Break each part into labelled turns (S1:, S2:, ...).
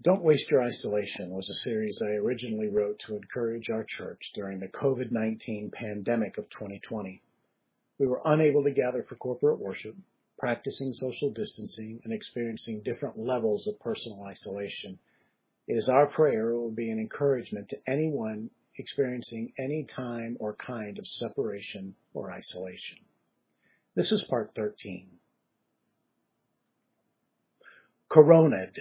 S1: Don't Waste Your Isolation was a series I originally wrote to encourage our church during the COVID-19 pandemic of 2020. We were unable to gather for corporate worship, practicing social distancing, and experiencing different levels of personal isolation. It is our prayer it will be an encouragement to anyone experiencing any time or kind of separation or isolation. This is part 13. Coroned.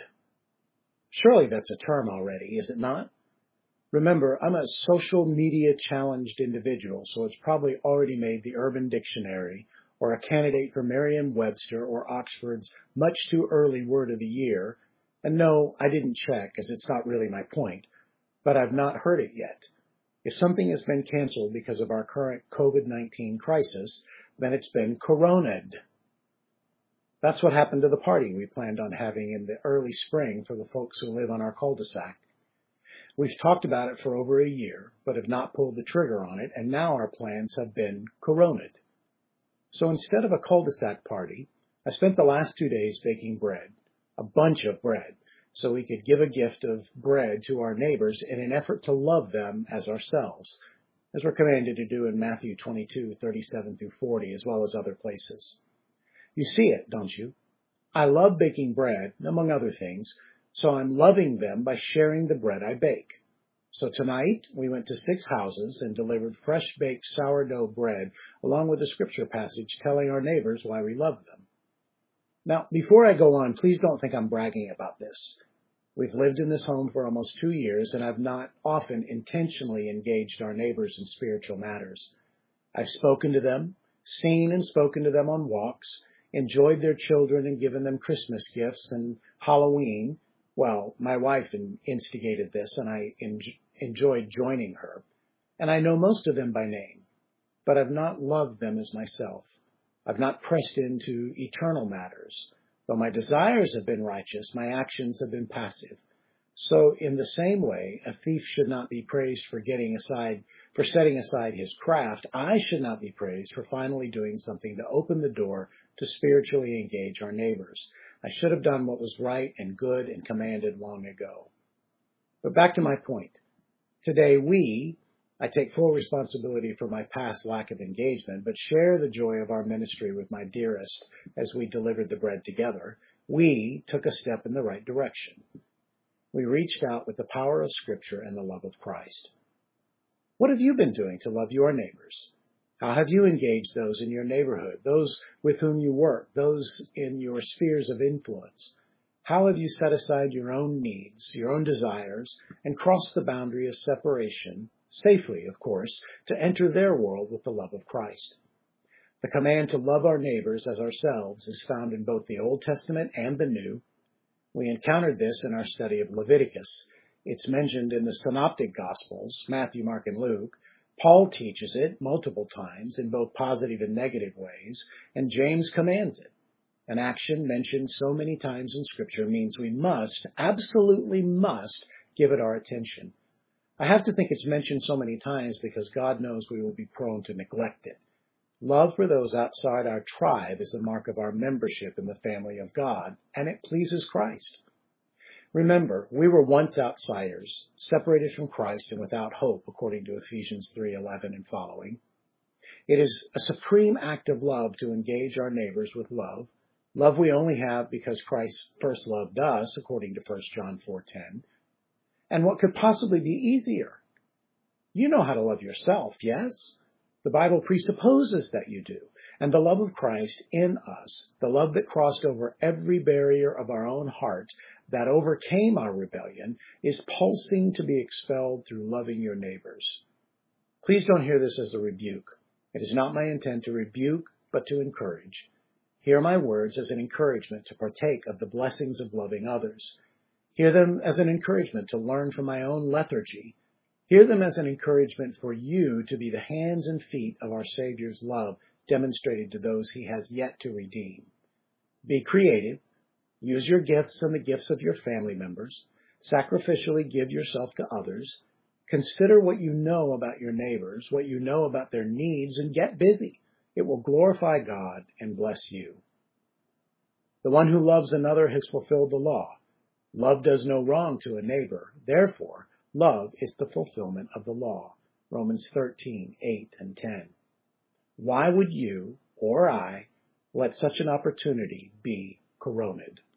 S1: Surely that's a term already, is it not? Remember, I'm a social media challenged individual, so it's probably already made the Urban Dictionary or a candidate for Merriam-Webster or Oxford's much too early word of the year. And no, I didn't check, as it's not really my point, but I've not heard it yet. If something has been canceled because of our current COVID-19 crisis, then it's been coroned. That's what happened to the party we planned on having in the early spring for the folks who live on our cul-de-sac. We've talked about it for over a year, but have not pulled the trigger on it, and now our plans have been coroned. So instead of a cul-de-sac party, I spent the last 2 days baking bread, a bunch of bread, so we could give a gift of bread to our neighbors in an effort to love them as ourselves, as we're commanded to do in Matthew 22:37-40, as well as other places. You see it, don't you? I love baking bread, among other things, so I'm loving them by sharing the bread I bake. So tonight, we went to 6 houses and delivered fresh-baked sourdough bread, along with a scripture passage telling our neighbors why we love them. Now, before I go on, please don't think I'm bragging about this. We've lived in this home for almost 2 years, and I've not often intentionally engaged our neighbors in spiritual matters. I've spoken to them, seen and spoken to them on walks, enjoyed their children and given them Christmas gifts and Halloween. Well, my wife instigated this, and I enjoyed joining her. And I know most of them by name, but I've not loved them as myself. I've not pressed into eternal matters. Though my desires have been righteous, my actions have been passive. So in the same way, a thief should not be praised for setting aside his craft. I should not be praised for finally doing something to open the door to spiritually engage our neighbors. I should have done what was right and good and commanded long ago. But back to my point. Today I take full responsibility for my past lack of engagement, but share the joy of our ministry with my dearest as we delivered the bread together. We took a step in the right direction. We reached out with the power of Scripture and the love of Christ. What have you been doing to love your neighbors? How have you engaged those in your neighborhood, those with whom you work, those in your spheres of influence? How have you set aside your own needs, your own desires, and crossed the boundary of separation, safely, of course, to enter their world with the love of Christ? The command to love our neighbors as ourselves is found in both the Old Testament and the New. We encountered this in our study of Leviticus. It's mentioned in the Synoptic Gospels, Matthew, Mark, and Luke. Paul teaches it multiple times in both positive and negative ways, and James commands it. An action mentioned so many times in Scripture means we must, absolutely must, give it our attention. I have to think it's mentioned so many times because God knows we will be prone to neglect it. Love for those outside our tribe is a mark of our membership in the family of God, and it pleases Christ. Remember, we were once outsiders, separated from Christ and without hope, according to Ephesians 3:11 and following. It is a supreme act of love to engage our neighbors with love we only have because Christ first loved us, according to 1 John 4:10. And what could possibly be easier? You know how to love yourself, yes? The Bible presupposes that you do. And the love of Christ in us, the love that crossed over every barrier of our own heart, that overcame our rebellion, is pulsing to be expelled through loving your neighbors. Please don't hear this as a rebuke. It is not my intent to rebuke, but to encourage. Hear my words as an encouragement to partake of the blessings of loving others. Hear them as an encouragement to learn from my own lethargy. Hear them as an encouragement for you to be the hands and feet of our Savior's love demonstrated to those he has yet to redeem. Be creative. Use your gifts and the gifts of your family members. Sacrificially give yourself to others. Consider what you know about your neighbors, what you know about their needs, and get busy. It will glorify God and bless you. The one who loves another has fulfilled the law. Love does no wrong to a neighbor. Therefore, love is the fulfillment of the law. Romans 13:8 and 10. Why would you or I let such an opportunity be coroned?